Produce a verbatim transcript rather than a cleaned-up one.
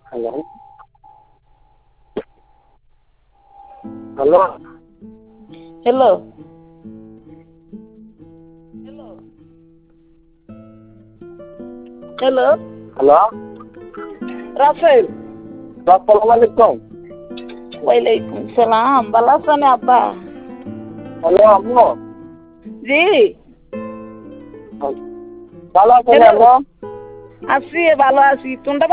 Hello hello hello hello hello Rasel আসসালামু আলাইকুম। ওয়ালাইকুম সালাম। ভালো আছেন আব্বা? হ্যালো আম্মু, জি ভালো আছেন হ্যালো আম্মু? আছি, ভালো আছি। তোমরা